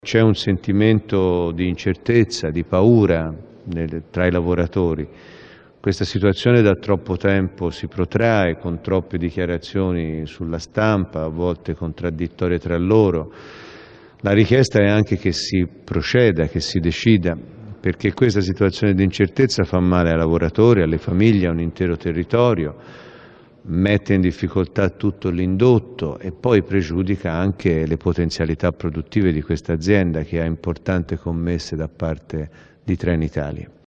C'è un sentimento di incertezza, di paura tra i lavoratori. Questa situazione da troppo tempo si protrae con troppe dichiarazioni sulla stampa, a volte contraddittorie tra loro. La richiesta è anche che si proceda, che si decida, perché questa situazione di incertezza fa male ai lavoratori, alle famiglie, a un intero territorio, mette in difficoltà tutto l'indotto e poi pregiudica anche le potenzialità produttive di questa azienda che ha importanti commesse da parte di Trenitalia.